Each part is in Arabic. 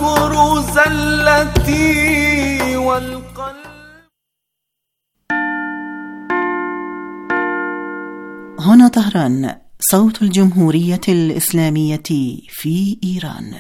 عطر زلتي والقلب. هنا طهران، صوت الجمهورية الإسلامية في إيران.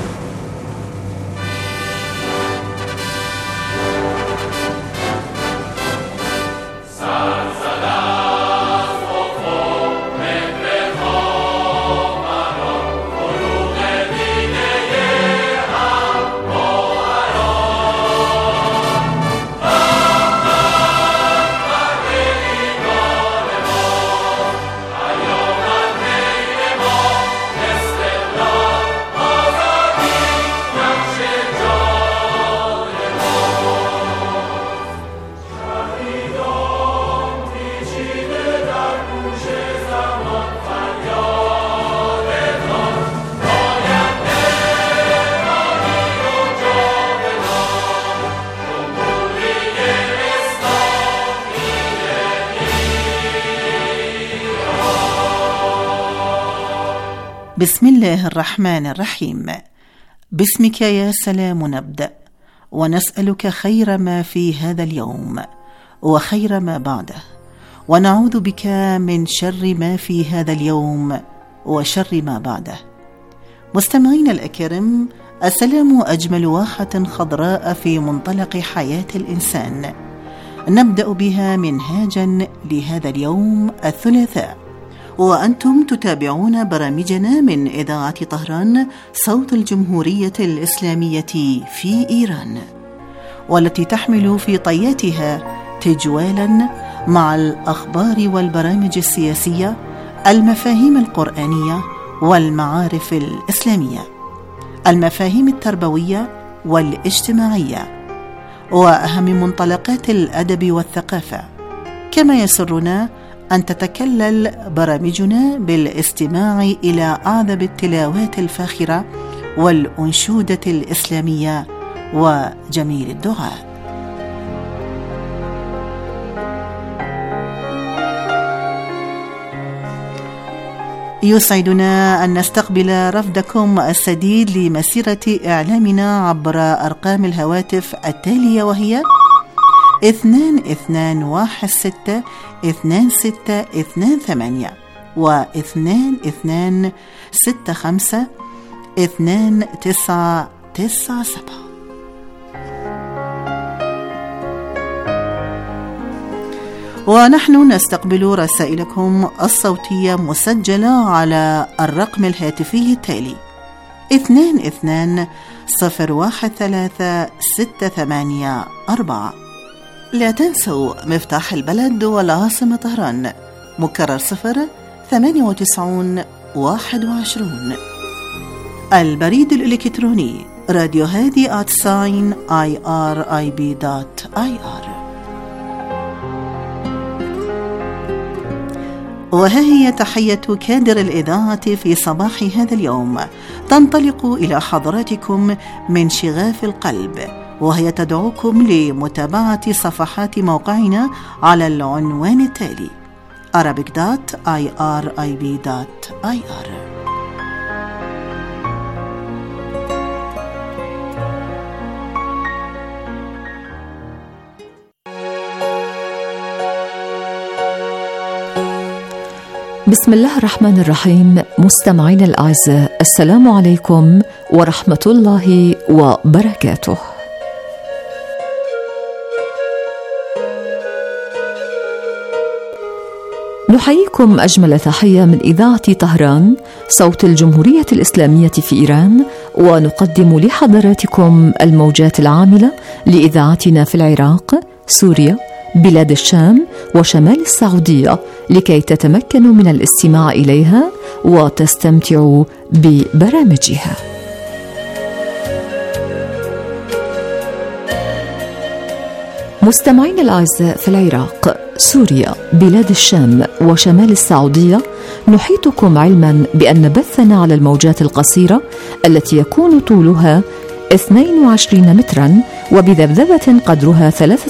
بسم الله الرحمن الرحيم. باسمك يا سلام نبدأ، ونسألك خير ما في هذا اليوم وخير ما بعده، ونعوذ بك من شر ما في هذا اليوم وشر ما بعده. مستمعين الأكرام، السلام أجمل واحة خضراء في منطلق حياة الإنسان، نبدأ بها منهاجا لهذا اليوم الثلاثاء، وأنتم تتابعون برامجنا من إذاعة طهران صوت الجمهورية الإسلامية في إيران، والتي تحمل في طياتها تجوالا مع الأخبار والبرامج السياسية، المفاهيم القرآنية والمعارف الإسلامية، المفاهيم التربوية والاجتماعية، وأهم منطلقات الأدب والثقافة. كما يسرنا أن تتكلل برامجنا بالاستماع إلى أعذب التلاوات الفاخرة والأنشودة الإسلامية وجميل الدعاء. يسعدنا أن نستقبل رفدكم السديد لمسيرة إعلامنا عبر أرقام الهواتف التالية، وهي 22162628 و22652997. ونحن نستقبل رسائلكم الصوتية مسجلة على الرقم الهاتفي التالي 22013684. لا تنسوا مفتاح البلد والعاصمة طهران، مكرر 09821. البريد الإلكتروني radiohadi@irib.ir. وها هي تحية كادر الإذاعة في صباح هذا اليوم، تنطلق إلى حضراتكم من شغاف القلب، وهي تدعوكم لمتابعة صفحات موقعنا على العنوان التالي arabic.irib.ir. بسم الله الرحمن الرحيم. مستمعين الأعزاء، السلام عليكم ورحمة الله وبركاته. نحييكم أجمل تحية من إذاعة طهران صوت الجمهورية الإسلامية في إيران، ونقدم لحضراتكم الموجات العاملة لإذاعتنا في العراق، سوريا، بلاد الشام وشمال السعودية، لكي تتمكنوا من الاستماع إليها وتستمتعوا ببرامجها. مستمعين الأعزاء، في العراق، سوريا، بلاد الشام وشمال السعودية، نحيطكم علما بأن بثنا على الموجات القصيرة التي يكون طولها 22 مترا وبذبذبة قدرها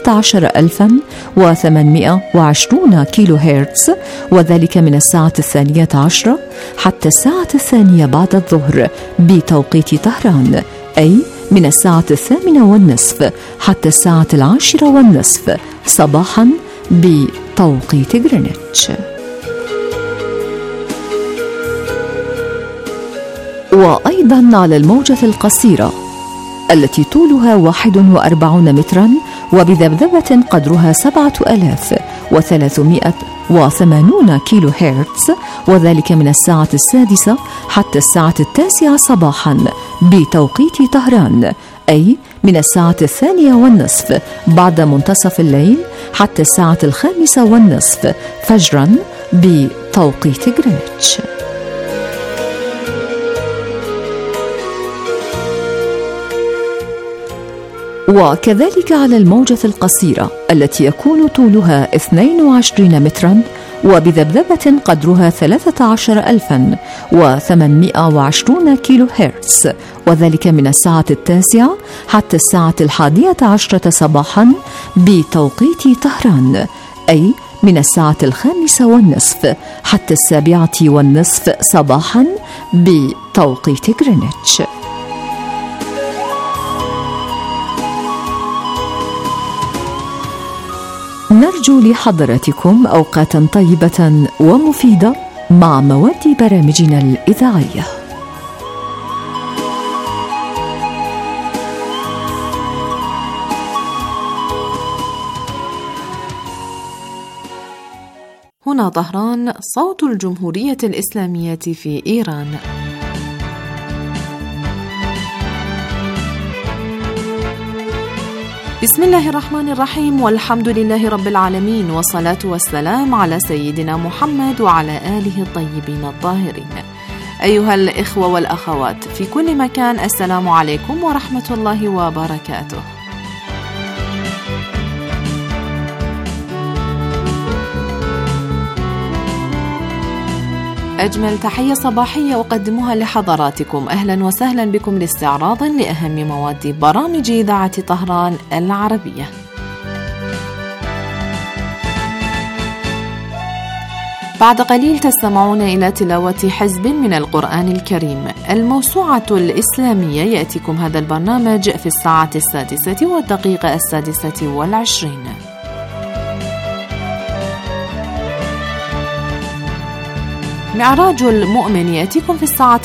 13820 كيلو هرتز، وذلك من الساعة 12 حتى الساعة 2 بعد الظهر بتوقيت طهران، أي من الساعة 8:30 حتى الساعة 10:30 صباحا بتوقيت غرينتش. وأيضا على الموجة القصيرة التي طولها 41 مترا وبذبذبة قدرها 7380 كيلو هرتز، وذلك من الساعة 6 حتى الساعة 9 صباحا بتوقيت طهران، أي من الساعة 2:30 بعد منتصف الليل حتى الساعة 5:30 فجرا بتوقيت غرينتش. وكذلك على الموجة القصيرة التي يكون طولها 22 مترا وبذبذبة قدرها 13820 كيلو هرتز، وذلك من الساعة 9 حتى الساعة 11 صباحا بتوقيت طهران، أي من الساعة 5:30 حتى 7:30 صباحا بتوقيت غرينتش. نرجو لحضراتكم أوقاتا طيبة ومفيدة مع مواد برامجنا الإذاعية. هنا طهران، صوت الجمهورية الإسلامية في إيران. بسم الله الرحمن الرحيم، والحمد لله رب العالمين، والصلاة والسلام على سيدنا محمد وعلى آله الطيبين الطاهرين. أيها الإخوة والأخوات في كل مكان، السلام عليكم ورحمة الله وبركاته. أجمل تحية صباحية أقدمها لحضراتكم. أهلا وسهلا بكم لاستعراض لأهم مواد برامج إذاعة طهران العربية. بعد قليل تستمعون إلى تلاوة حزب من القرآن الكريم. الموسوعة الإسلامية يأتيكم هذا البرنامج في الساعة 6:26. معراج المؤمن يأتيكم في الساعة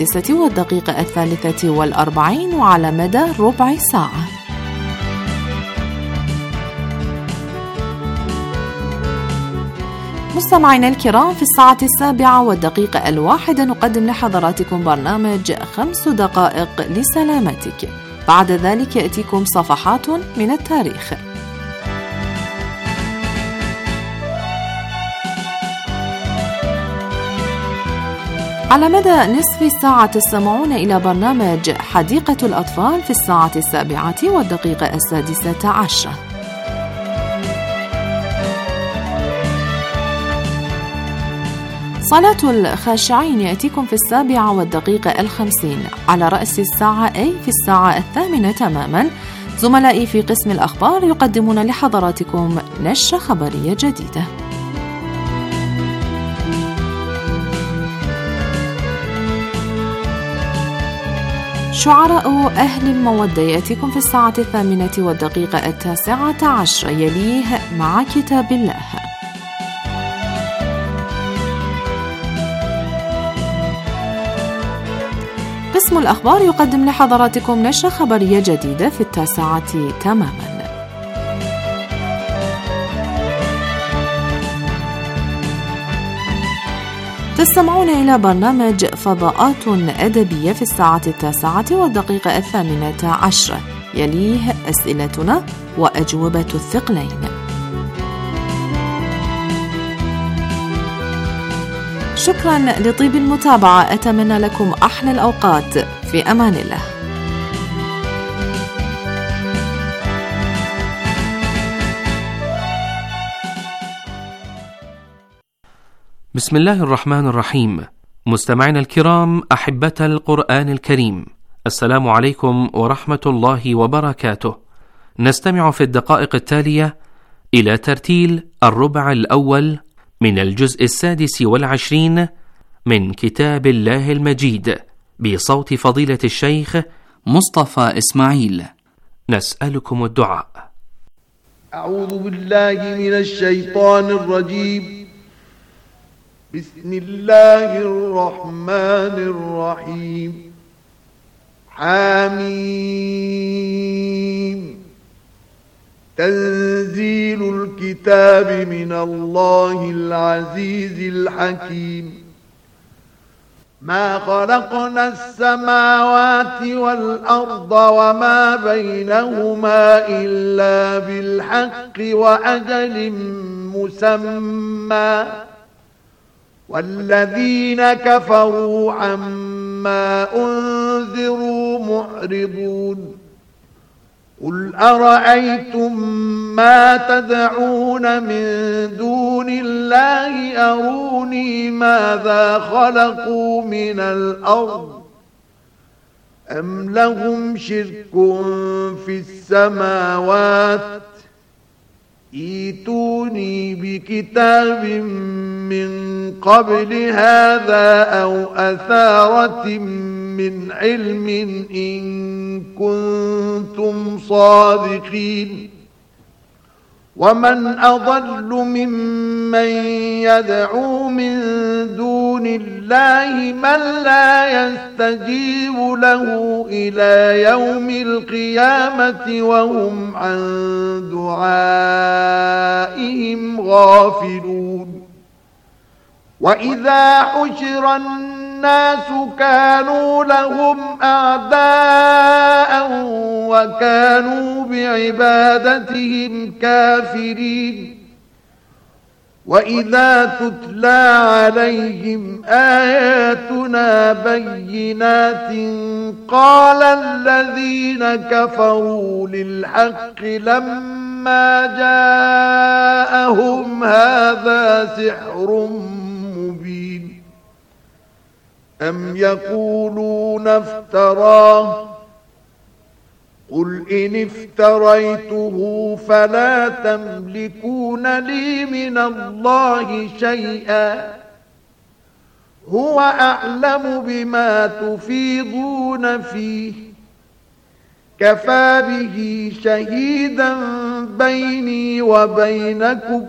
6:43 وعلى مدى ربع ساعة. مستمعينا الكرام، في الساعة 7:01 نقدم لحضراتكم برنامج 5 دقائق لسلامتك. بعد ذلك يأتيكم صفحات من التاريخ. على مدى نصف ساعة تستمعون إلى برنامج حديقة الأطفال في الساعة 7:16. صلاة الخاشعين يأتيكم في 7:50 على رأس الساعة، أي في الساعة 8 تماما. زملائي في قسم الأخبار يقدمون لحضراتكم نشرة خبرية جديدة. شعراء أهل المودة يأتيكم في الساعة 8:19، يليه مع كتاب الله. قسم الأخبار يقدم لحضراتكم نشرة خبرية جديدة في 9 تماما. تستمعون إلى برنامج فضاءات أدبية في الساعة 9:18، يليه أسئلتنا وأجوبة الثقلين. شكرا لطيب المتابعة، أتمنى لكم أحلى الأوقات، في أمان الله. بسم الله الرحمن الرحيم. مستمعينا الكرام، أحبة القرآن الكريم، السلام عليكم ورحمة الله وبركاته. نستمع في الدقائق التالية إلى ترتيل الربع الأول من الجزء 26 من كتاب الله المجيد بصوت فضيلة الشيخ مصطفى إسماعيل. نسألكم الدعاء. أعوذ بالله من الشيطان الرجيم. بسم الله الرحمن الرحيم. حميم. تنزيل الكتاب من الله العزيز الحكيم. ما خلقنا السماوات والأرض وما بينهما إلا بالحق وأجل مسمى، والذين كفروا عما أنذروا معرضون. قل أرأيتم ما تدعون من دون الله أروني ماذا خلقوا من الأرض أم لهم شرك في السماوات إيتوني بكتاب من قبل هذا أو أثارة من علم إن كنتم صادقين. ومن أضل ممن يدعو من دون الله من لا يستجيب له إلى يوم القيامة وهم عن دعائهم غافلون. وإذا حشر الناس كانوا لهم أعداء وكانوا بعبادتهم كافرين. وإذا تتلى عليهم آياتنا بينات قال الذين كفروا للحق لما جاءهم هذا سحر مبين. أم يقولون افتراه قل إن افتريته فلا تملكون لي من الله شيئا هو أعلم بما تفيضون فيه كفى به شهيدا بيني وبينكم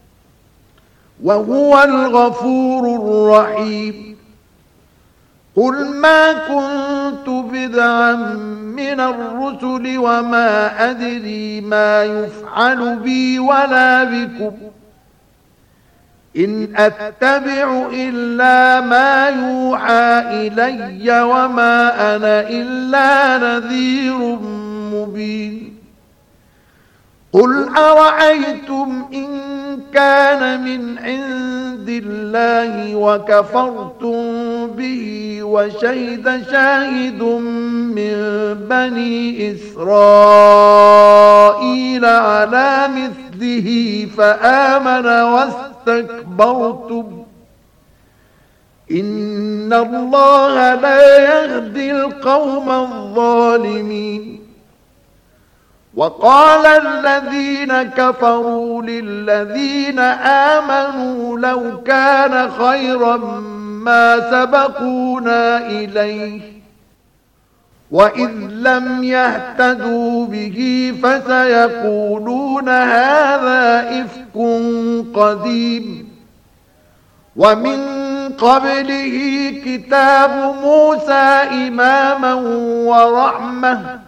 وهو الغفور الرحيم. قل ما كنت بدعا من الرسل وما أدري ما يفعل بي ولا بكم إن أتبع إلا ما يوحى إلي وما أنا إلا نذير مبين. قل أرأيتم إن كان من عند الله وكفرتم به وشهد شاهد من بني إسرائيل على مثله فآمن واستكبرتم إن الله لا يهدي القوم الظالمين. وقال الذين كفروا للذين آمنوا لو كان خيرا ما سبقونا إليه وإذ لم يهتدوا به فسيقولون هذا إفك قديم. ومن قبله كتاب موسى إماما ورحمة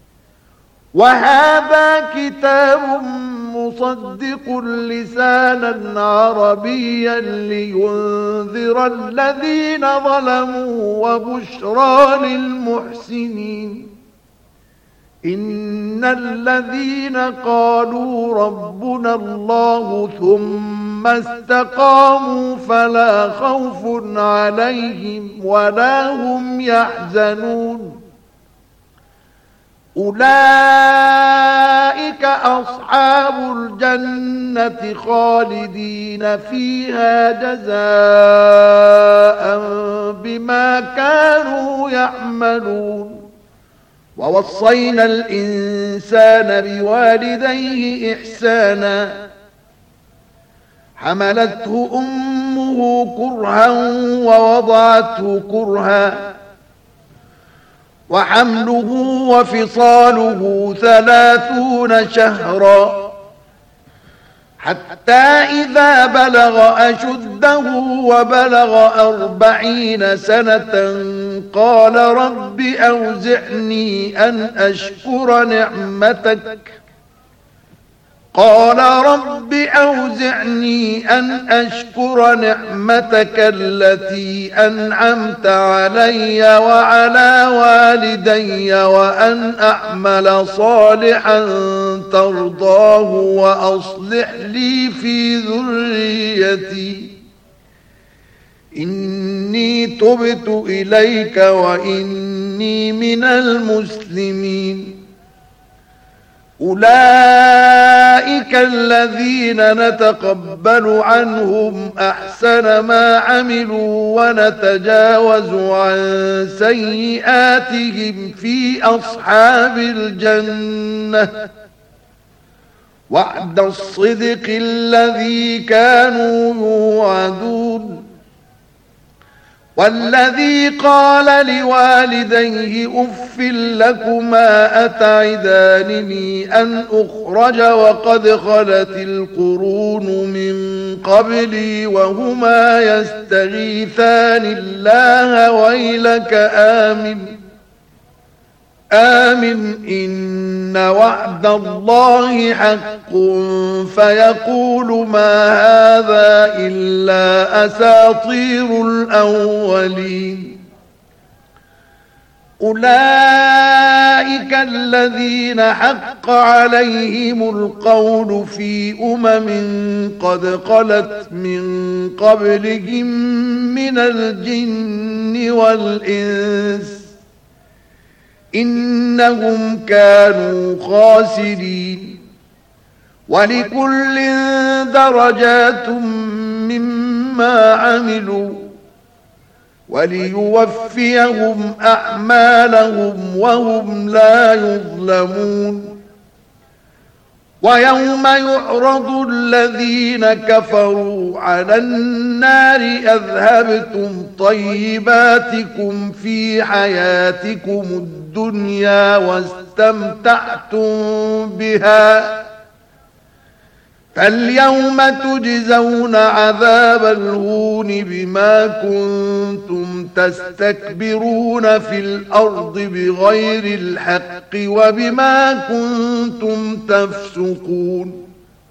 وهذا كتاب مصدق لسانا عربيا لينذر الذين ظلموا وبشرى للمحسنين. إن الذين قالوا ربنا الله ثم استقاموا فلا خوف عليهم ولا هم يحزنون. أولئك أصحاب الجنة خالدين فيها جزاء بما كانوا يعملون. ووصينا الإنسان بوالديه إحسانا حملته أمه كرها ووضعته كرها وحمله وفصاله 30 شهرا حتى إذا بلغ أشده وبلغ 40 سنة قال رب أوزعني أن أشكر نعمتك التي أنعمت علي وعلى والدي وأن أعمل صالحا ترضاه وأصلح لي في ذريتي إني تبت إليك وإني من المسلمين. أولئك الذين نتقبل عنهم أحسن ما عملوا ونتجاوز عن سيئاتهم في أصحاب الجنة وعد الصدق الذي كانوا يوعدون. والذي قال لوالديه أف لكما أتعدانني أن أخرج وقد خلت القرون من قبلي وهما يستغيثان الله ويلك آمن إن وعد الله حق فيقول ما هذا إلا أساطير الأولين. أولئك الذين حق عليهم القول في قد خلت من قبلهم من الجن والإنس إنهم كانوا خاسرين. ولكل درجات مما عملوا وليوفيهم أعمالهم وهم لا يظلمون. ويوم يعرض الذين كفروا على النار أذهبتم طيباتكم في حياتكم الدنيا واستمتعتم بها فاليوم تجزون عذاب الهون بما كنتم تستكبرون في الأرض بغير الحق وبما كنتم تفسقون.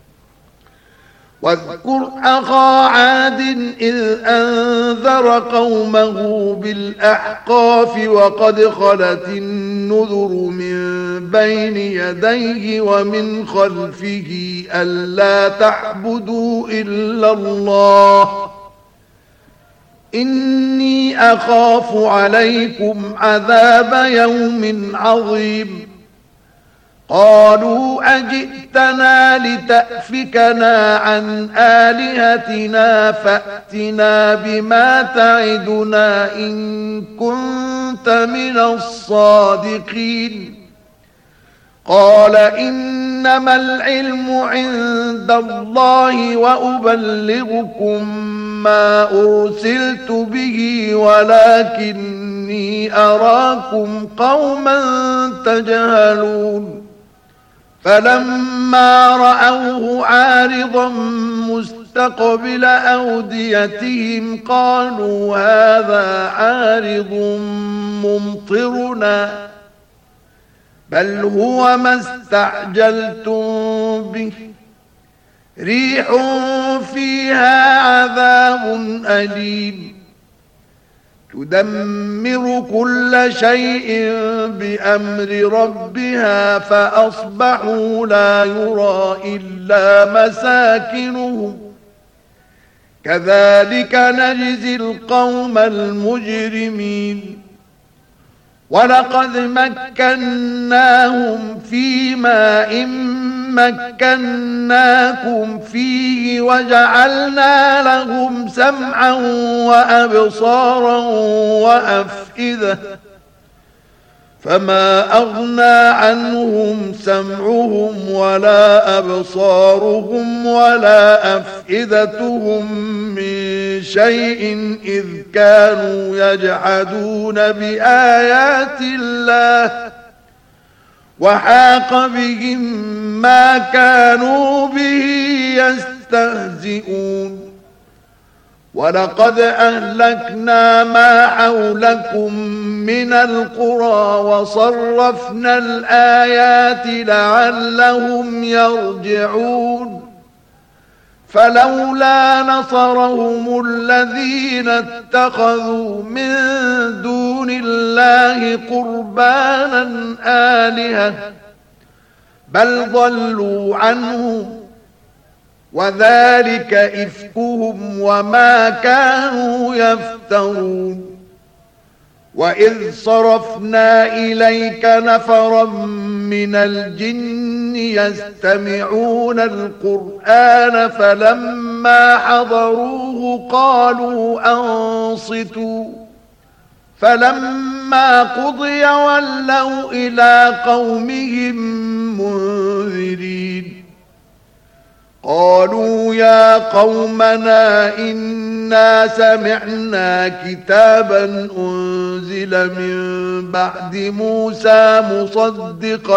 واذكر أخا عاد إذ أنذر قومه بالأحقاف وقد خلت النذر من بين يديه ومن خلفه ألا تعبدوا إلا الله إني أخاف عليكم عذاب يوم عظيم. قالوا أجئتنا لتأفكنا عن آلهتنا فأتنا بما تعدنا إن كنت من الصادقين. قال إنما العلم عند الله وأبلغكم ما أرسلت به ولكني أراكم قوما تجهلون. فلما رأوه عارضا مستقبل أوديتهم قالوا هذا عارض ممطرنا بل هو ما استعجلتم به ريح فيها عذاب أليم تدمر كل شيء بأمر ربها فأصبحوا لا يرى إلا مساكنهم كذلك نجزي القوم المجرمين. ولقد مكناهم في ماء مكناكم فيه وجعلنا لهم سمعا وأبصارا وأفئدة فما أغنى عنهم سمعهم ولا أبصارهم ولا أفئدتهم من شيء إذ كانوا يجحدون بآيات الله وحاق بهم ما كانوا به يستهزئون ولقد أهلكنا ما حولكم من القرى وصرفنا الآيات لعلهم يرجعون فلولا نصرهم الذين اتخذوا من دون الله قربانا آلهة بل ضلوا عنهم وذلك إفكهم وما كانوا يفترون وإذ صرفنا إليك نفرا من الجن يستمعون القرآن فلما حضروه قالوا أنصتوا فلما قضي ولوا إلى قومهم منذرين قالوا يا قومنا إنا سمعنا كتابا أنزل من بعد موسى مصدقا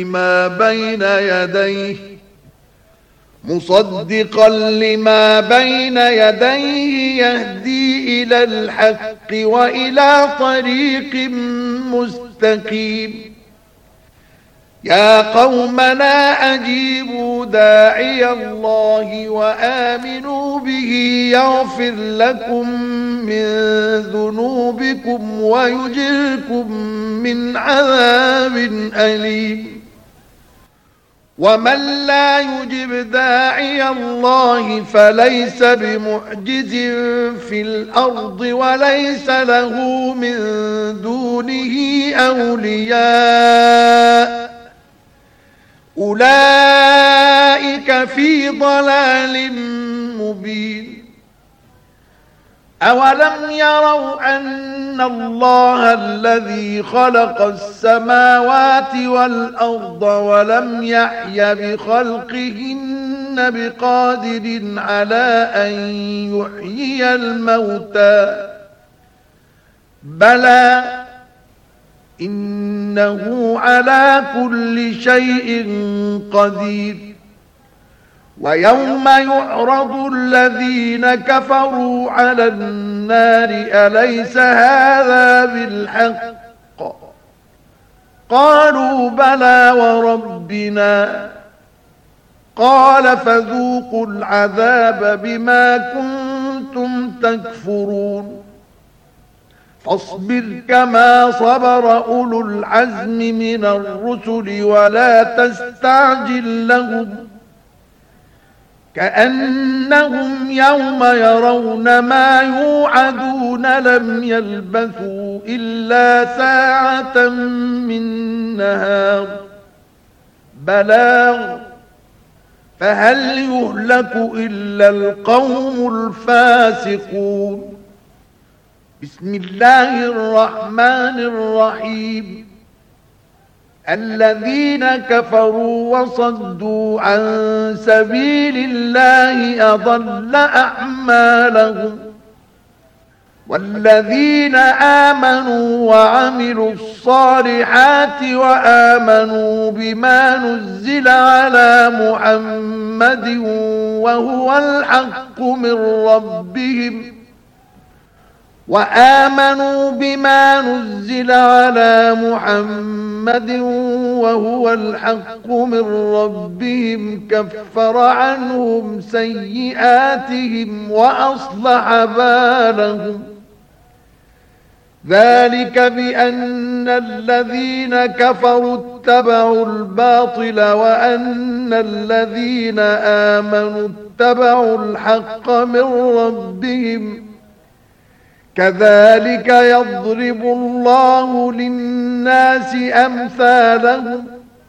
لما بين يديه يهدي إلى الحق وإلى طريق مستقيم يا قومنا أجيبوا داعي الله وآمنوا به يغفر لكم من ذنوبكم ويجركم من عذاب أليم ومن لا يجب داعي الله فليس بمعجز في الأرض وليس له من دونه أولياء أولئك في ضلال مبين أولم يروا أن الله الذي خلق السماوات والأرض ولم يعي بخلقهن بقادر على أن يحيي الموتى بلى إنه على كل شيء قدير ويوم يعرض الذين كفروا على النار أليس هذا بالحق قالوا بلى وربنا قال فذوقوا العذاب بما كنتم تكفرون فاصبر كما صبر أولو العزم من الرسل ولا تستعجل لهم كأنهم يوم يرون ما يوعدون لم يلبثوا إلا ساعة من نهار بلاغ فهل يهلك إلا القوم الفاسقون بسم الله الرحمن الرحيم الذين كفروا وصدوا عن سبيل الله أضل أعمالهم والذين آمنوا وعملوا الصالحات وآمنوا بما نزل على محمد وهو الحق من ربهم وآمنوا بما نزل على محمد وهو الحق من ربهم كفر عنهم سيئاتهم وأصلح بالهم ذلك بأن الذين كفروا اتبعوا الباطل وأن الذين آمنوا اتبعوا الحق من ربهم كذلك يضرب الله للناس أمثالهم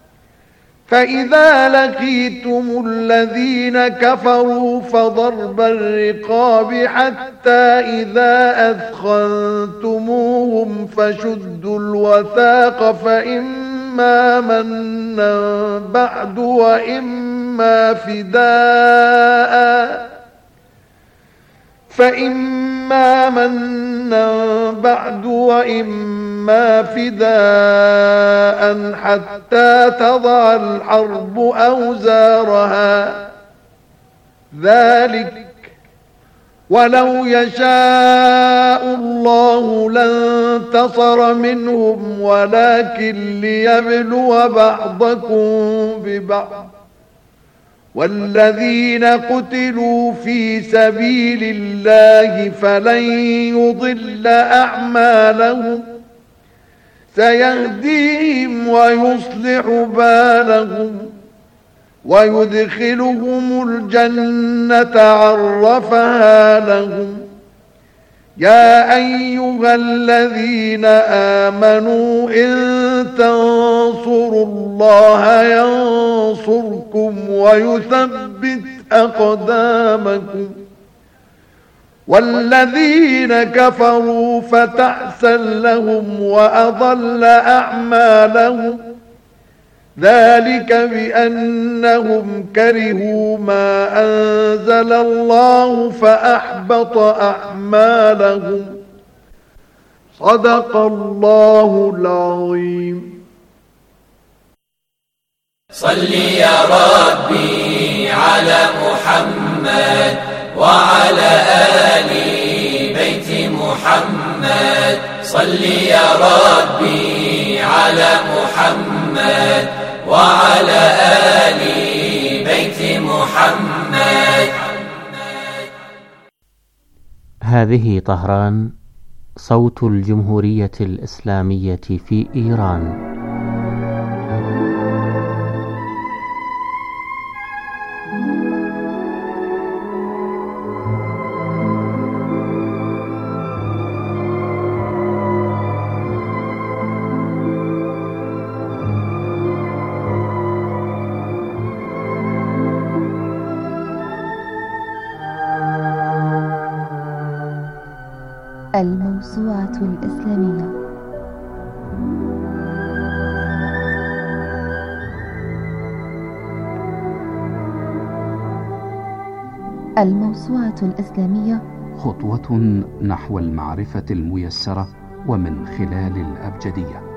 فإذا لقيتم الذين كفروا فضرب الرقاب حتى إذا أثخنتموهم فكلتموهم فشدوا الوثاق فإما منا بعد وإما فداء حتى تضع الحرب أوزارها ذلك ولو يشاء الله لانتصر منهم ولكن ليبلو بعضكم ببعض والذين قتلوا في سبيل الله فلن يضل أعمالهم سيهديهم ويصلح بالهم ويدخلهم الجنة عرفها لهم يا أيها الذين آمنوا إن تنصروا الله ينصركم ويثبت أقدامكم والذين كفروا فتعسا لهم وأضل أعمالهم ذلك بأنهم كرهوا ما أنزل الله فأحبط أعمالهم صدق الله العظيم. صل يا ربي على محمد وعلى آل بيت محمد صل يا ربي على محمد وعلى آل بيت محمد. هذه طهران صوت الجمهورية الإسلامية في إيران. الموسوعة الإسلامية. الموسوعة الإسلامية خطوة نحو المعرفة الميسرة ومن خلال الأبجدية.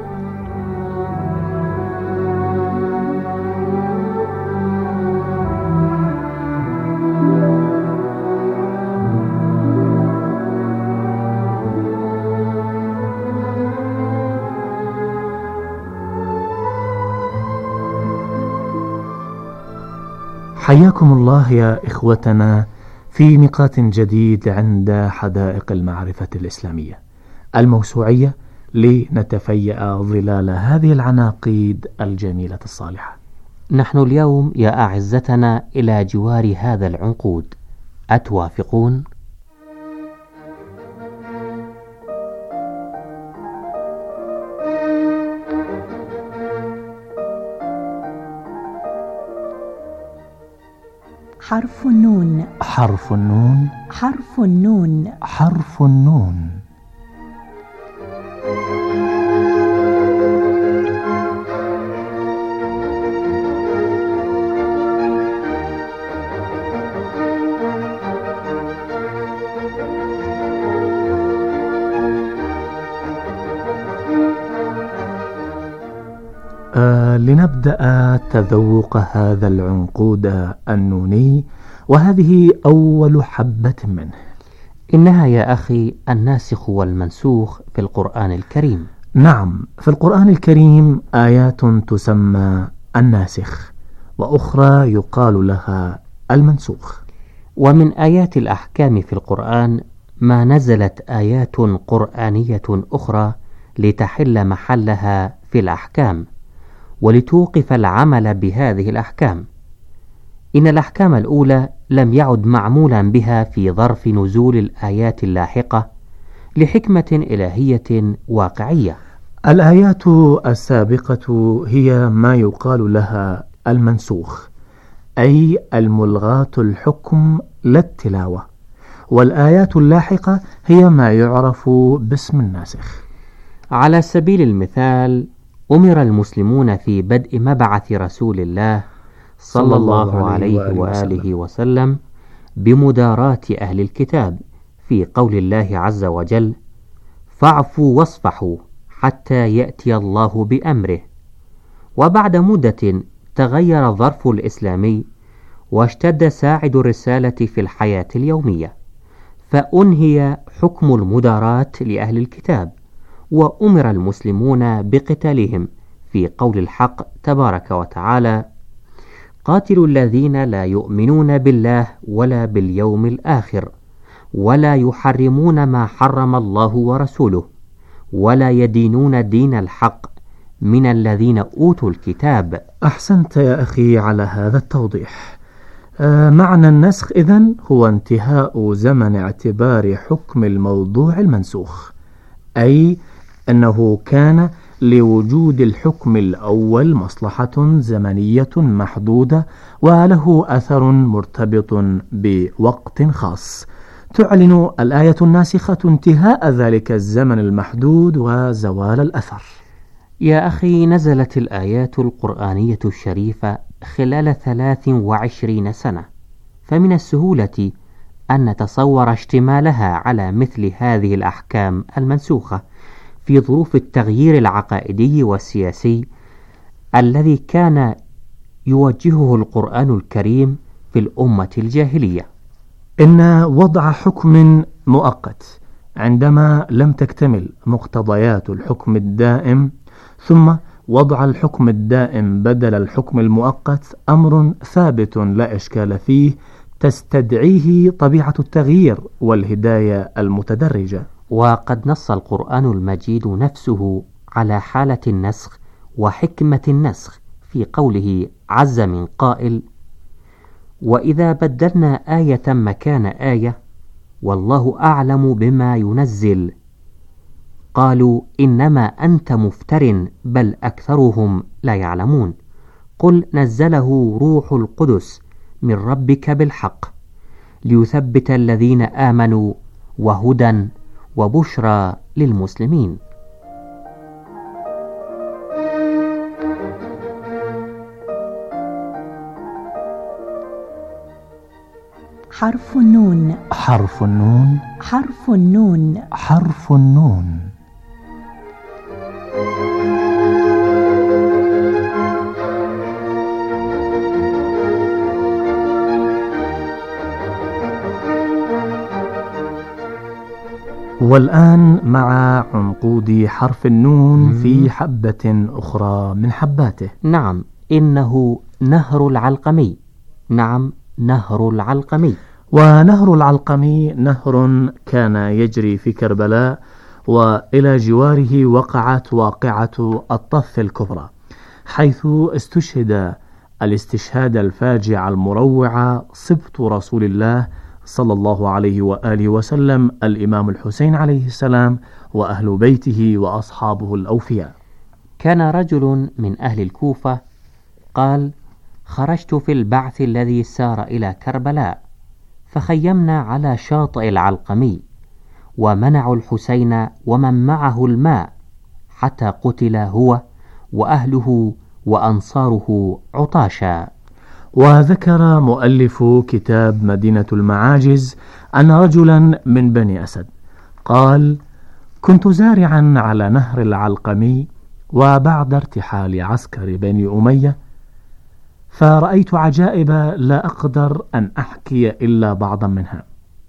حياكم الله يا إخوتنا في نقاط جديد عند حدائق المعرفة الإسلامية الموسوعية لنتفيأ ظلال هذه العناقيد الجميلة الصالحة. نحن اليوم يا أعزتنا إلى جوار هذا العنقود، أتوافقون؟ حرف النون. حرف النون. حرف النون. حرف النون. لنبدأ تذوق هذا العنقود النوني، وهذه أول حبة منه. إنها يا أخي الناسخ والمنسوخ في القرآن الكريم. نعم، في القرآن الكريم آيات تسمى الناسخ وأخرى يقال لها المنسوخ. ومن آيات الأحكام في القرآن ما نزلت آيات قرآنية أخرى لتحل محلها في الأحكام ولتوقف العمل بهذه الأحكام. إن الأحكام الأولى لم يعد معمولا بها في ظرف نزول الآيات اللاحقة لحكمة إلهية واقعية. الآيات السابقة هي ما يقال لها المنسوخ، أي الملغاة الحكم لا التلاوة، والآيات اللاحقة هي ما يعرف باسم الناسخ. على سبيل المثال، أمر المسلمون في بدء مبعث رسول الله صلى الله عليه وآله وسلم بمداراة أهل الكتاب في قول الله عز وجل: فاعفوا واصفحوا حتى يأتي الله بأمره. وبعد مدة تغير الظرف الإسلامي واشتد ساعد الرسالة في الحياة اليومية، فأنهي حكم المداراة لأهل الكتاب، وأمر المسلمون بقتالهم في قول الحق تبارك وتعالى: قاتلوا الذين لا يؤمنون بالله ولا باليوم الآخر ولا يحرمون ما حرم الله ورسوله ولا يدينون دين الحق من الذين أوتوا الكتاب. أحسنت يا أخي على هذا التوضيح. معنى النسخ إذن هو انتهاء زمن اعتبار حكم الموضوع المنسوخ، أي أنه كان لوجود الحكم الأول مصلحة زمنية محدودة وله أثر مرتبط بوقت خاص، تعلن الآية الناسخة انتهاء ذلك الزمن المحدود وزوال الأثر. يا أخي، نزلت الآيات القرآنية الشريفة خلال 23 سنة، فمن السهولة أن نتصور اشتمالها على مثل هذه الأحكام المنسوخة في ظروف التغيير العقائدي والسياسي الذي كان يوجهه القرآن الكريم في الأمة الجاهلية. إن وضع حكم مؤقت عندما لم تكتمل مقتضيات الحكم الدائم، ثم وضع الحكم الدائم بدل الحكم المؤقت، أمر ثابت لا إشكال فيه، تستدعيه طبيعة التغيير والهداية المتدرجة. وقد نص القرآن المجيد نفسه على حالة النسخ وحكمة النسخ في قوله عز من قائل: وإذا بدلنا آية مكان آية والله أعلم بما ينزل قالوا إنما أنت مفتر بل أكثرهم لا يعلمون قل نزله روح القدس من ربك بالحق ليثبت الذين آمنوا وهدى وبشرى للمسلمين. حرف النون. حرف النون. حرف النون. حرف النون. والآن مع عنقود حرف النون في حبة أخرى من حباته. نعم، إنه نهر العلقمي. نعم، نهر العلقمي. ونهر العلقمي نهر كان يجري في كربلاء، وإلى جواره وقعت واقعة الطف الكبرى، حيث استشهد الاستشهاد الفاجع المروع صبط رسول الله صلى الله عليه وآله وسلم الإمام الحسين عليه السلام وأهل بيته وأصحابه الأوفياء. كان رجل من أهل الكوفة قال: خرجت في البعث الذي سار إلى كربلاء، فخيمنا على شاطئ العلقمي، ومنعوا الحسين ومن معه الماء حتى قتل هو وأهله وأنصاره عطاشا. وذكر مؤلف كتاب مدينة المعاجز أن رجلا من بني أسد قال: كنت زارعا على نهر العلقمي، وبعد ارتحال عسكر بني أمية فرأيت عجائب لا أقدر أن أحكي إلا بعضا منها.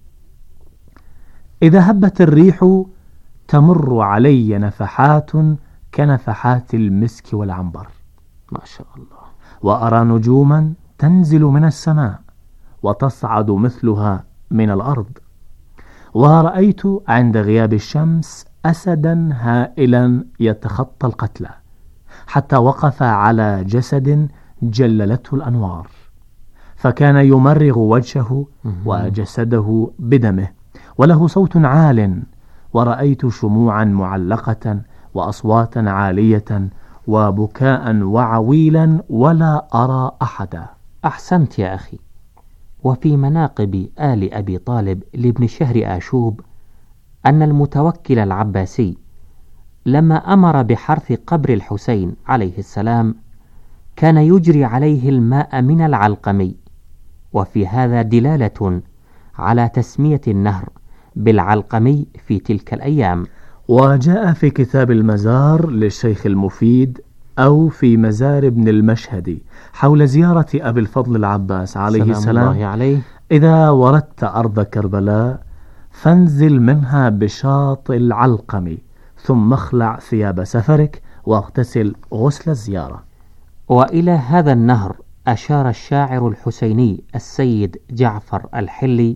إذا هبت الريح تمر علي نفحات كنفحات المسك والعنبر، ما شاء الله، وأرى نجوما تنزل من السماء وتصعد مثلها من الأرض، ورأيت عند غياب الشمس أسدا هائلا يتخطى القتلى حتى وقف على جسد جللته الأنوار، فكان يمرغ وجهه وجسده بدمه، وله صوت عال، ورأيت شموعا معلقة وأصواتا عالية وبكاء وعويلا ولا أرى أحدا. أحسنت يا أخي، وفي مناقب آل أبي طالب لابن شهر آشوب أن المتوكل العباسي لما أمر بحرث قبر الحسين عليه السلام كان يجري عليه الماء من العلقمي، وفي هذا دلالة على تسمية النهر بالعلقمي في تلك الأيام. وجاء في كتاب المزار للشيخ المفيد أو في مزار ابن المشهدي حول زيارة أبي الفضل العباس عليه السلام عليه: إذا وردت أرض كربلاء فانزل منها بشاطئ العلقمي ثم اخلع ثياب سفرك واغتسل غسل الزيارة. وإلى هذا النهر أشار الشاعر الحسيني السيد جعفر الحلي: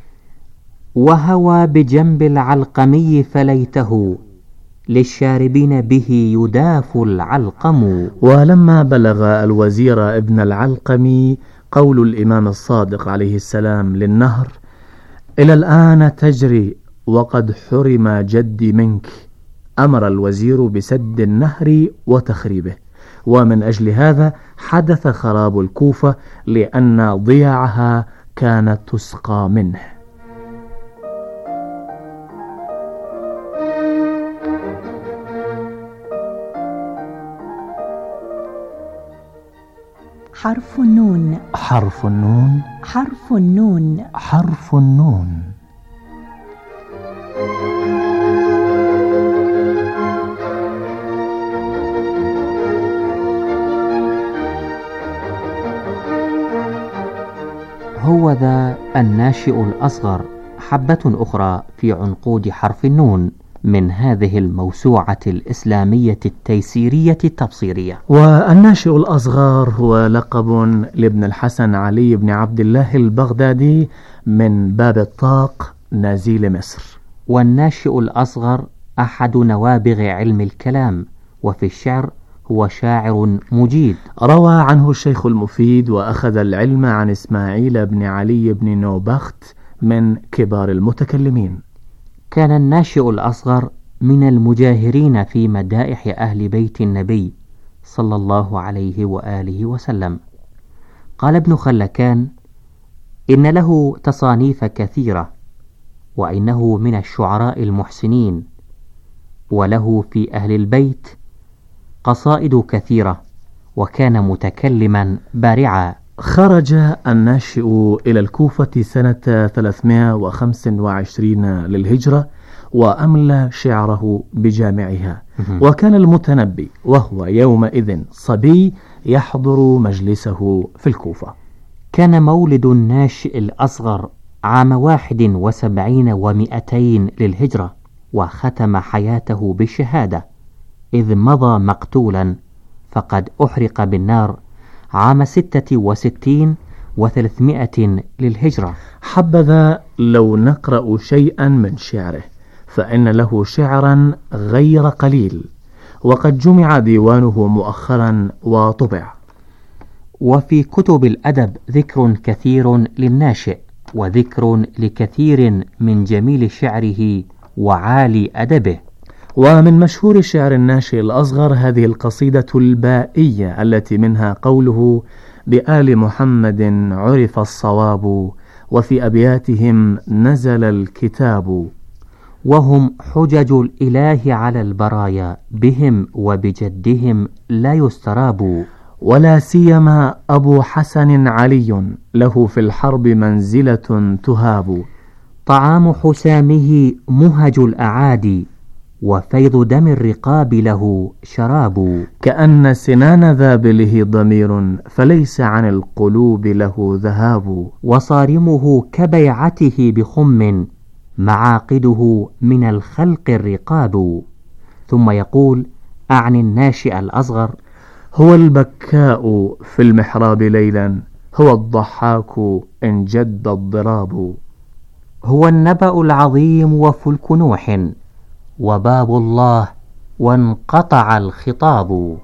وهوى بجنب العلقمي فليته للشاربين به يداف العلقم. ولما بلغ الوزير ابن العلقمي قول الإمام الصادق عليه السلام للنهر: إلى الآن تجري وقد حرم جدي منك، أمر الوزير بسد النهر وتخريبه، ومن أجل هذا حدث خراب الكوفة لأن ضياعها كانت تسقى منه. حرف النون. حرف النون. حرف النون. حرف النون. هو ذا الناشئ الأصغر، حبة أخرى في عنقود حرف النون من هذه الموسوعة الإسلامية التيسيرية التبصيرية. والناشئ الأصغر هو لقب لابن الحسن علي بن عبد الله البغدادي من باب الطاق نزيل مصر. والناشئ الأصغر أحد نوابغ علم الكلام، وفي الشعر هو شاعر مجيد. روى عنه الشيخ المفيد وأخذ العلم عن إسماعيل بن علي بن نوبخت من كبار المتكلمين. كان الناشئ الأصغر من المجاهرين في مدائح أهل بيت النبي صلى الله عليه وآله وسلم. قال ابن خلكان: إن له تصانيف كثيرة، وإنه من الشعراء المحسنين، وله في أهل البيت قصائد كثيرة، وكان متكلما بارعا. خرج الناشئ إلى الكوفة سنة 325 للهجرة، وأملى شعره بجامعها. وكان المتنبي وهو يومئذ صبي يحضر مجلسه في الكوفة. كان مولد الناشئ الأصغر عام 71 و200 للهجرة، وختم حياته بالشهادة، إذ مضى مقتولا فقد أحرق بالنار عام 66 و300 للهجرة. حبذا لو نقرأ شيئا من شعره، فإن له شعرا غير قليل، وقد جمع ديوانه مؤخرا وطبع. وفي كتب الأدب ذكر كثير للناشئ، وذكر لكثير من جميل شعره وعالي أدبه. ومن مشهور شعر الناشئ الأصغر هذه القصيدة البائية التي منها قوله: بآل محمد عرف الصواب، وفي أبياتهم نزل الكتاب، وهم حجج الإله على البرايا، بهم وبجدهم لا يستراب. ولا سيما أبو حسن علي، له في الحرب منزلة تهاب. طعام حسامه مهج الأعادي، وفيض دم الرقاب له شراب. كأن سنان ذابله ضمير، فليس عن القلوب له ذهاب. وصارمه كبيعته بخم، معاقده من الخلق الرقاب. ثم يقول أعني الناشئ الأصغر: هو البكاء في المحراب ليلا، هو الضحاك إن جد الضراب. هو النبأ العظيم وفلك نوح، وباب الله وانقطع الخطاب.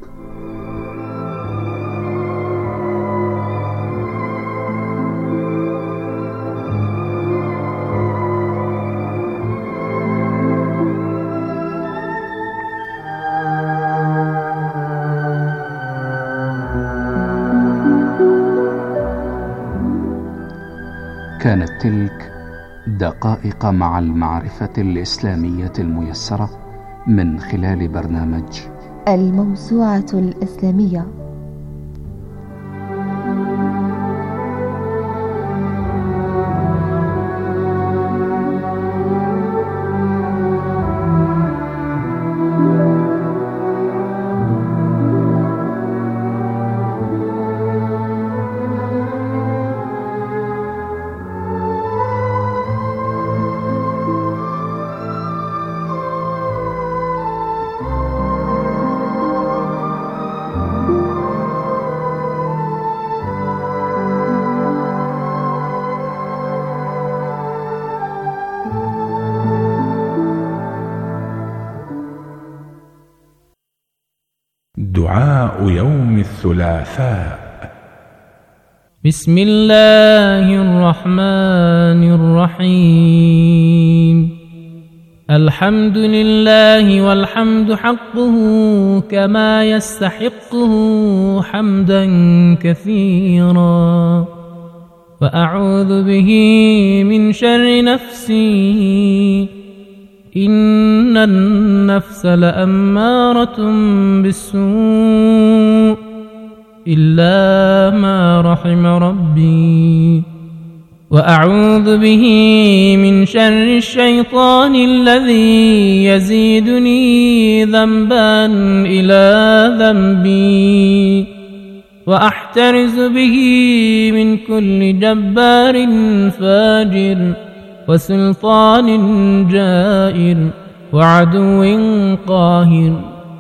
كانت تلك دقائق مع المعرفة الإسلامية الميسرة من خلال برنامج الموسوعة الإسلامية. دعاء يوم الثلاثاء. بسم الله الرحمن الرحيم. الحمد لله والحمد حقه كما يستحقه حمدا كثيرا، وأعوذ به من شر نفسي إن النفس لأمارة بالسوء إلا ما رحم ربي، وأعوذ به من شر الشيطان الذي يزيدني ذنبا إلى ذنبي، وأحترز به من كل جبار فاجر وسلطان جائر وعدو قاهر.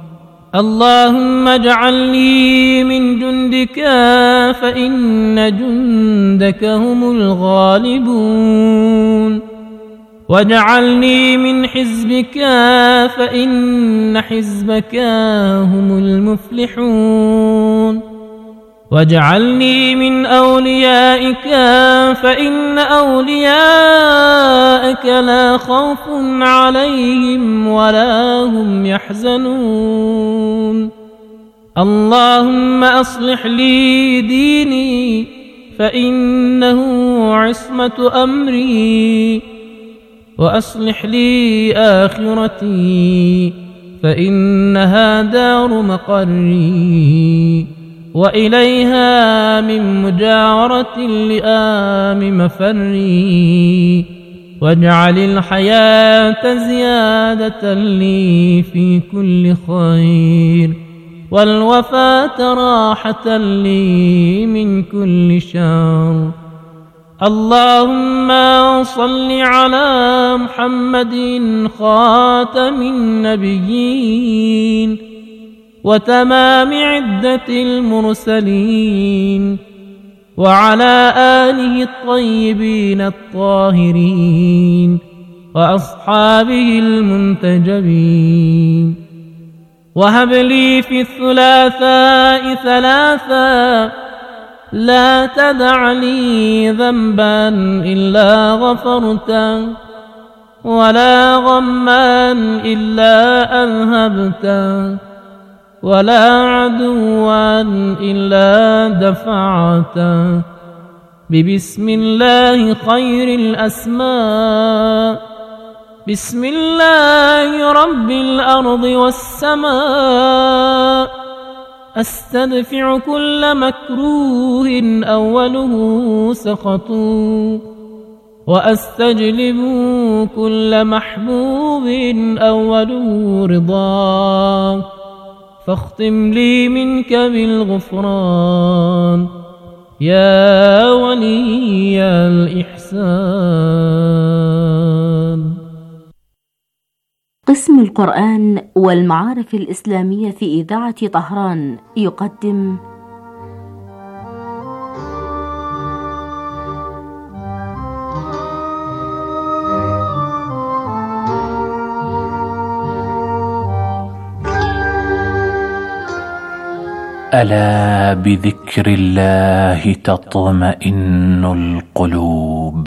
اللهم اجعلني من جندك فإن جندك هم الغالبون، واجعلني من حزبك فإن حزبك هم المفلحون، واجعلني من أوليائك فإن أوليائك لا خوف عليهم ولا هم يحزنون. اللهم أصلح لي ديني فإنه عصمة أمري، وأصلح لي آخرتي فإنها دار مقري، وإليها من مجاورة اللئام مفري، واجعل الحياة زيادة لي في كل خير، والوفاة راحة لي من كل شر. اللهم صل على محمد خاتم النبيين وتمام عدة المرسلين، وعلى آله الطيبين الطاهرين وأصحابه المنتجبين. وهب لي في الثلاثاء ثلاثا، لا تدع لي ذنبا إلا غفرته، ولا غما إلا أذهبته، ولا عدوا إلا دفعته، ببسم الله خير الأسماء، بسم الله رب الأرض والسماء، أستدفع كل مكروه أوله سخط، وأستجلب كل محبوب أوله رضا، فاختم لي منك بالغفران يا ولي الإحسان. قسم القرآن والمعارف الإسلامية في إذاعة طهران يقدم ألا بذكر الله تطمئن القلوب.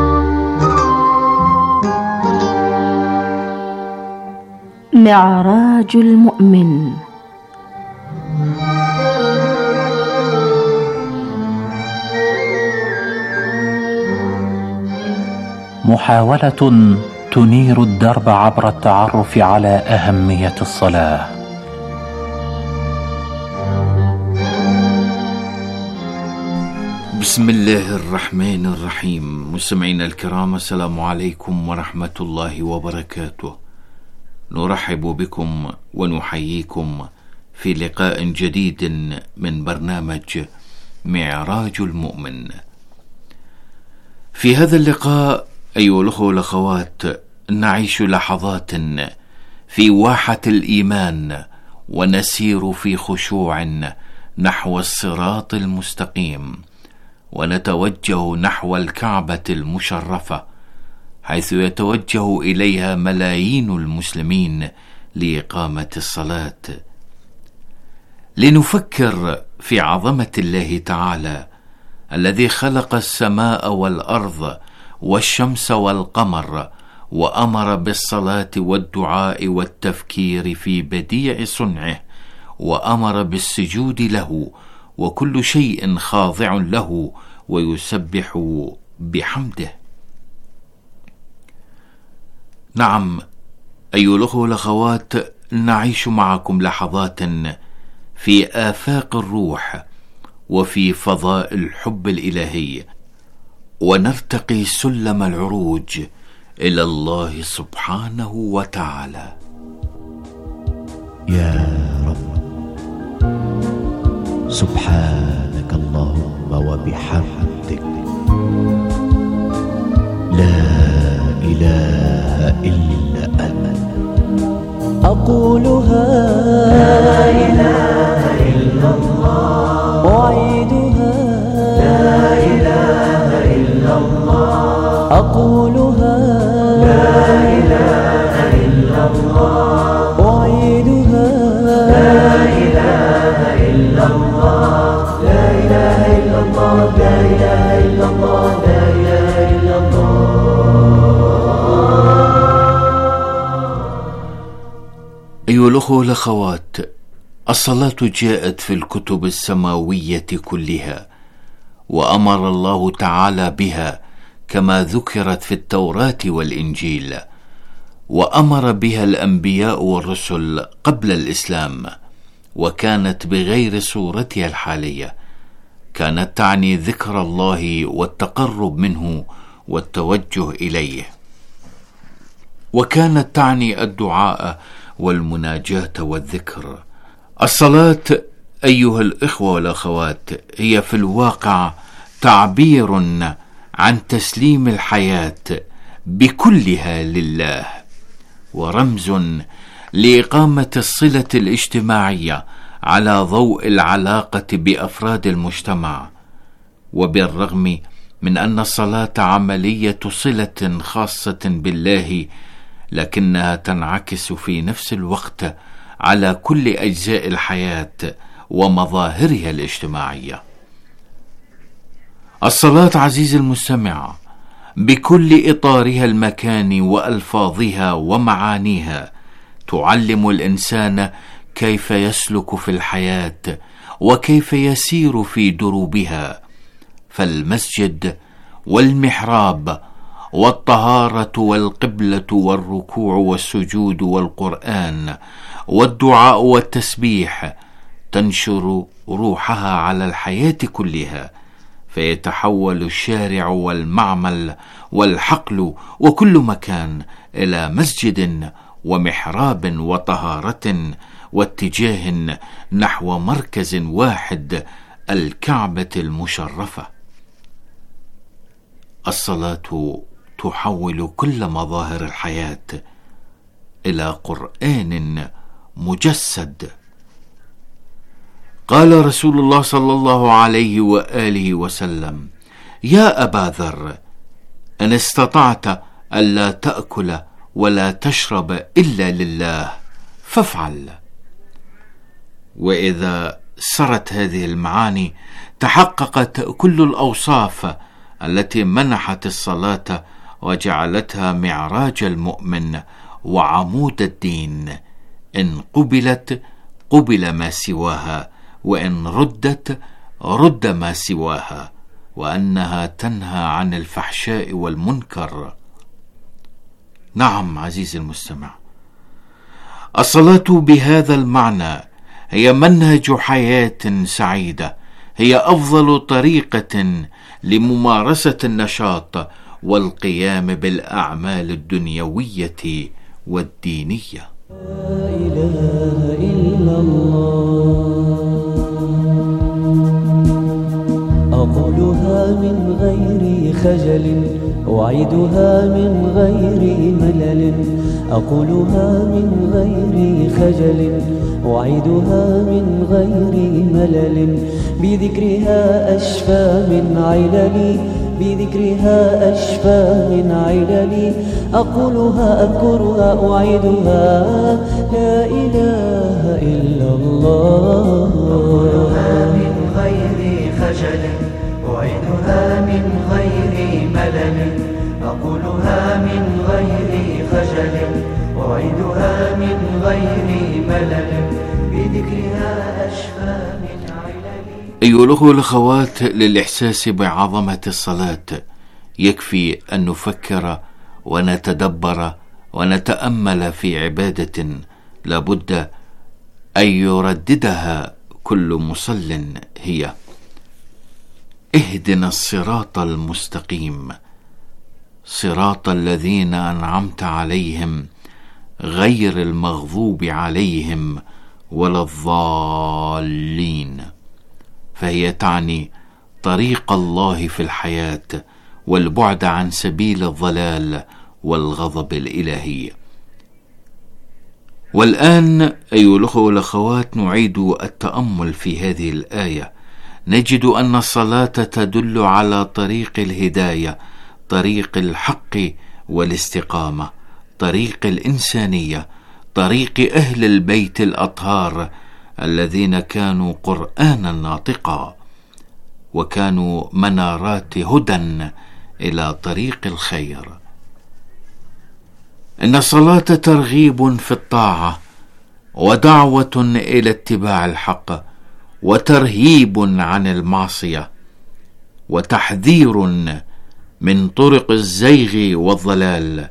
معراج معراج المؤمن. محاولة تنير الدرب عبر التعرف على أهمية الصلاة. بسم الله الرحمن الرحيم. مستمعينا الكرام، السلام عليكم ورحمة الله وبركاته. نرحب بكم ونحييكم في لقاء جديد من برنامج معراج المؤمن. في هذا اللقاء أيها الأخوة والأخوات نعيش لحظات في واحة الإيمان، ونسير في خشوع نحو الصراط المستقيم، ونتوجه نحو الكعبة المشرفة، حيث يتوجه إليها ملايين المسلمين لإقامة الصلاة. لنفكر في عظمة الله تعالى الذي خلق السماء والأرض والشمس والقمر، وأمر بالصلاة والدعاء والتفكير في بديع صنعه، وأمر بالسجود له، وكل شيء خاضع له ويسبح بحمده. نعم أيها الأخوة والأخوات، نعيش معكم لحظات في آفاق الروح وفي فضاء الحب الإلهي، ونرتقي سلم العروج إلى الله سبحانه وتعالى. يا رب، سبحانك اللهم وبحمدك، لا إله إلا أنت. أقولها لا إله إلا الله، أعيدها لا إله إلا الله، أقولها لا إله إلا الله، أعيدها لا إله إلا الله، لا إله إلا الله، لا إله إلا الله، لا إله إلا الله. أيها الأخوة والأخوات، الصلاة جاءت في الكتب السماوية كلها، وأمر الله تعالى بها كما ذكرت في التوراة والإنجيل، وأمر بها الأنبياء والرسل قبل الإسلام، وكانت بغير صورتها الحالية. كانت تعني ذكر الله والتقرب منه والتوجه إليه، وكانت تعني الدعاء والمناجاة والذكر. الصلاة أيها الإخوة والأخوات هي في الواقع تعبير عن تسليم الحياة بكلها لله، ورمز لإقامة الصلة الاجتماعية على ضوء العلاقة بأفراد المجتمع. وبالرغم من أن الصلاة عملية صلة خاصة بالله، لكنها تنعكس في نفس الوقت على كل أجزاء الحياة ومظاهرها الاجتماعية. الصلاة عزيزي المستمع بكل إطارها المكاني وألفاظها ومعانيها تعلم الإنسان كيف يسلك في الحياة وكيف يسير في دروبها. فالمسجد والمحراب والطهارة والقبلة والركوع والسجود والقرآن والدعاء والتسبيح تنشر روحها على الحياة كلها، فيتحول الشارع والمعمل والحقل وكل مكان إلى مسجد ومحراب وطهارة واتجاه نحو مركز واحد، الكعبة المشرفة. الصلاة تحول كل مظاهر الحياة إلى قرآن مجسد. قال رسول الله صلى الله عليه وآله وسلم: يا أبا ذر، إن استطعت ألا تأكل ولا تشرب إلا لله فافعل. وإذا سرت هذه المعاني تحققت كل الأوصاف التي منحت الصلاة وجعلتها معراج المؤمن وعمود الدين، إن قبلت قبل ما سواها، وإن ردت رد ما سواها، وأنها تنهى عن الفحشاء والمنكر. نعم عزيزي المستمع، الصلاة بهذا المعنى هي منهج حياة سعيدة، هي أفضل طريقة لممارسة النشاط والقيام بالأعمال الدنيوية والدينية. لا إله إلا الله، أقولها من غير خجل، أعيدها من غير ملل، أقولها من غير خجل، أعيدها من غير ملل، بذكرها أشفى من عللي، بذكرها أشفى من عللي، أقولها أذكرها أعيدها، لا إله إلا الله. أقولها من غير خجل، أعيدها من غير ملل، أقولها من غير خجل، أعيدها من غير ملل، بذكرها أشفى من علل. أيها الأخوة والأخوات، للإحساس بعظمة الصلاة يكفي أن نفكر ونتدبر ونتأمل في عبادة لابد أن يرددها كل مصل، هي: اهدنا الصراط المستقيم صراط الذين أنعمت عليهم غير المغضوب عليهم ولا الضالين. فهي تعني طريق الله في الحياة والبعد عن سبيل الضلال والغضب الإلهي. والآن أيها الأخوة والأخوات، نعيد التأمل في هذه الآية. نجد أن الصلاة تدل على طريق الهداية، طريق الحق والاستقامة، طريق الإنسانية، طريق أهل البيت الأطهار الذين كانوا قرآنا ناطقا وكانوا منارات هدى إلى طريق الخير. إن الصلاة ترغيب في الطاعة ودعوة إلى اتباع الحق وترهيب عن المعصية وتحذير من طرق الزيغ والضلال.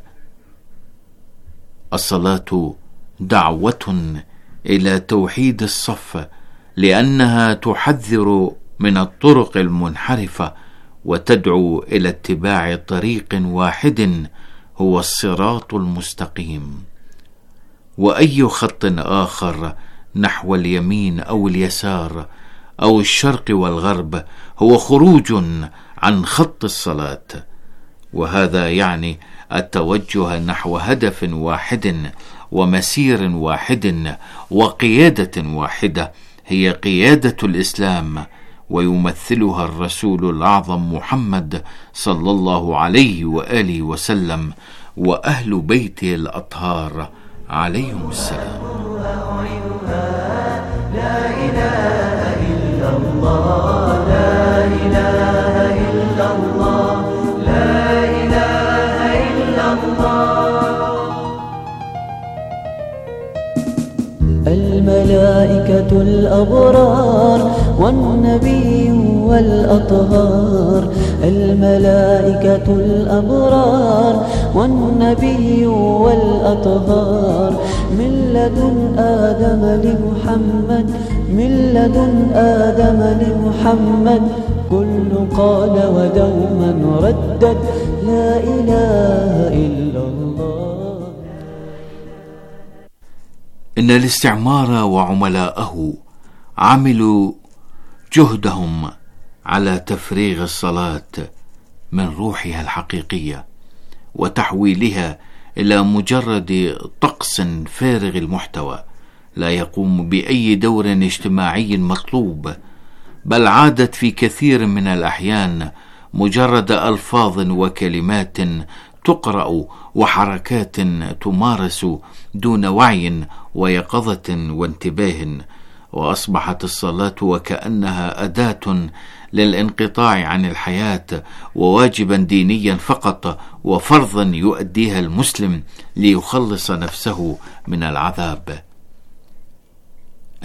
الصلاة دعوة إلى توحيد الصف، لأنها تحذر من الطرق المنحرفة وتدعو إلى اتباع طريق واحد هو الصراط المستقيم. وأي خط آخر نحو اليمين أو اليسار أو الشرق والغرب هو خروج عن خط الصلاة، وهذا يعني التوجه نحو هدف واحد ومسير واحد وقيادة واحدة، هي قيادة الإسلام، ويمثلها الرسول الأعظم محمد صلى الله عليه وآله وسلم وأهل بيته الأطهار عليهم السلام. لا إله إلا الله، لا إله إلا الله، لا إله إلا الله. الملائكة الأبرار والنبي والأطهار، الملائكة الأبرار والنبي والأطهار، من لدن آدم لمحمد، من لدن آدم لمحمد، كل قال ودوما ردد لا إله إلا الله. إن الاستعمار وعملاءه عملوا جهدهم على تفريغ الصلاة من روحها الحقيقية وتحويلها إلى مجرد طقس فارغ المحتوى لا يقوم بأي دور اجتماعي مطلوب، بل عادت في كثير من الأحيان مجرد ألفاظ وكلمات تقرأ وحركات تمارس دون وعي ويقظة وانتباه. وأصبحت الصلاة وكأنها أداة للانقطاع عن الحياة وواجبا دينيا فقط وفرضا يؤديها المسلم ليخلص نفسه من العذاب.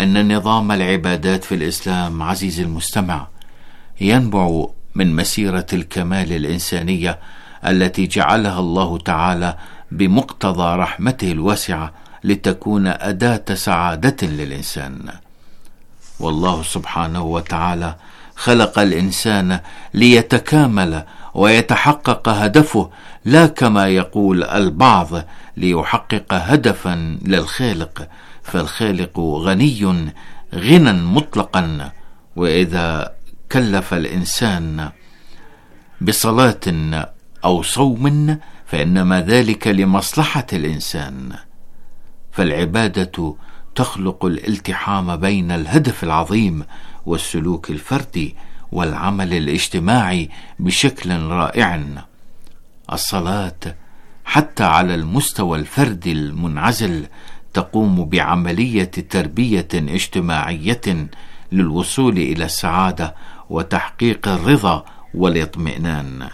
أن نظام العبادات في الإسلام عزيزي المستمع ينبع من مسيرة الكمال الإنسانية التي جعلها الله تعالى بمقتضى رحمته الواسعة لتكون أداة سعادة للإنسان. والله سبحانه وتعالى خلق الإنسان ليتكامل ويتحقق هدفه، لا كما يقول البعض ليحقق هدفا للخالق، فالخالق غني غنى مطلقا، وإذا كلف الإنسان بصلاة أو صوم فإنما ذلك لمصلحة الإنسان. فالعبادة تخلق الالتحام بين الهدف العظيم والسلوك الفردي والعمل الاجتماعي بشكل رائع. الصلاة حتى على المستوى الفردي المنعزل تقوم بعملية تربية اجتماعية للوصول إلى السعادة وتحقيق الرضا والاطمئنان.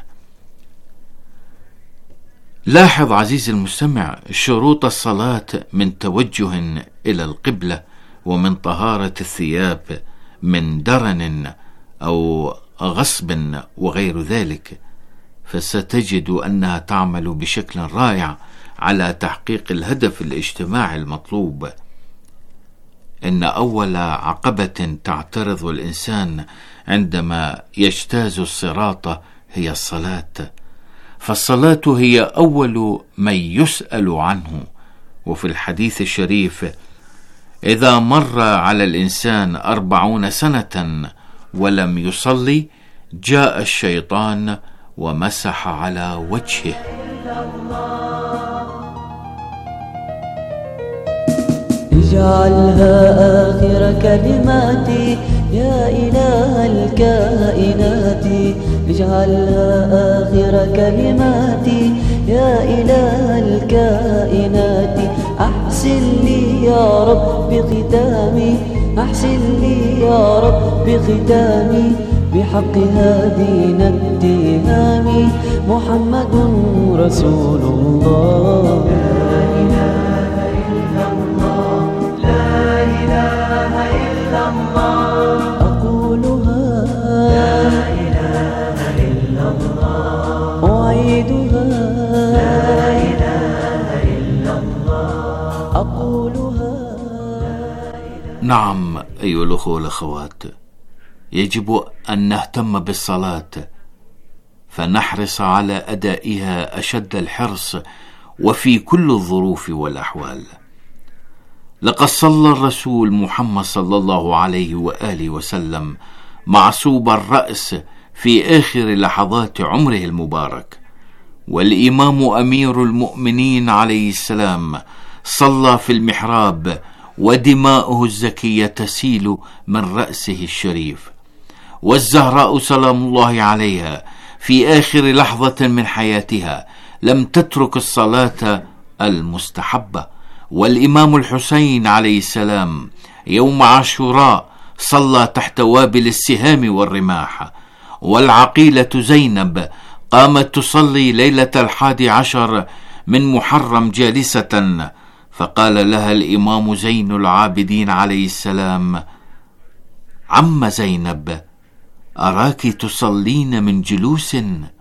لاحظ عزيزي المستمع شروط الصلاة من توجه إلى القبلة، ومن طهارة الثياب من درن أو غصب وغير ذلك، فستجد أنها تعمل بشكل رائع على تحقيق الهدف الاجتماعي المطلوب. إن أول عقبة تعترض الإنسان عندما يجتاز الصراط هي الصلاة، فالصلاة هي أول من يسأل عنه. وفي الحديث الشريف: إذا مر على الإنسان 40 سنة ولم يصلي جاء الشيطان ومسح على وجهه. اجعلها آخر كلماتي يا إله الكائنات، اجعلها آخر كلماتي يا إله الكائنات. أحسن لي يا رب بختامي، أحسن لي يا رب بختامي، بحق هادينا اتهامي محمد رسول الله. لا إله إلا الله، لا إله إلا الله، أقولها لا إله إلا الله، أعيدها لا إله إلا الله، أقولها. نعم أيها الأخوة والأخوات، يجب أن نهتم بالصلاة، فنحرص على أدائها أشد الحرص وفي كل الظروف والأحوال. لقد صلى الرسول محمد صلى الله عليه وآله وسلم معصوب الرأس في آخر لحظات عمره المبارك، والإمام أمير المؤمنين عليه السلام صلى في المحراب ودماؤه الزكية تسيل من رأسه الشريف، والزهراء سلام الله عليها في آخر لحظة من حياتها لم تترك الصلاة المستحبة، والإمام الحسين عليه السلام يوم عاشوراء صلى تحت وابل السهام والرماح، والعقيلة زينب قامت تصلي ليلة 11 من محرم جالسة، فقال لها الإمام زين العابدين عليه السلام: عم زينب، أراك تصلين من جلوس؟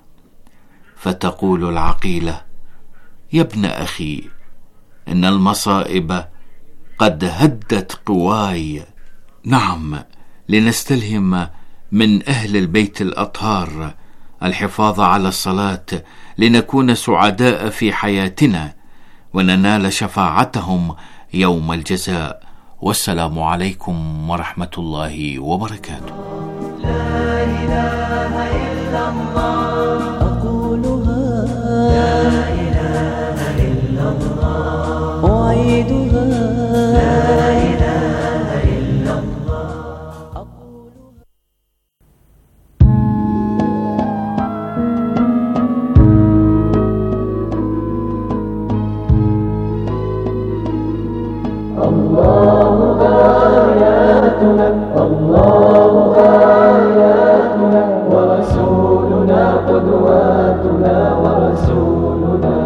فتقول العقيلة: يا ابن أخي، إن المصائب قد هدت قواي. نعم، لنستلهم من أهل البيت الأطهار الحفاظ على الصلاة لنكون سعداء في حياتنا وننال شفاعتهم يوم الجزاء. والسلام عليكم ورحمة الله وبركاته. لا إله إلا الله، أقولها لا إله إلا الله، أعيدها لا إله إلا الله، أقولها. الله آياتنا، الله آياتنا، ورسولنا قدواتنا، ورسولنا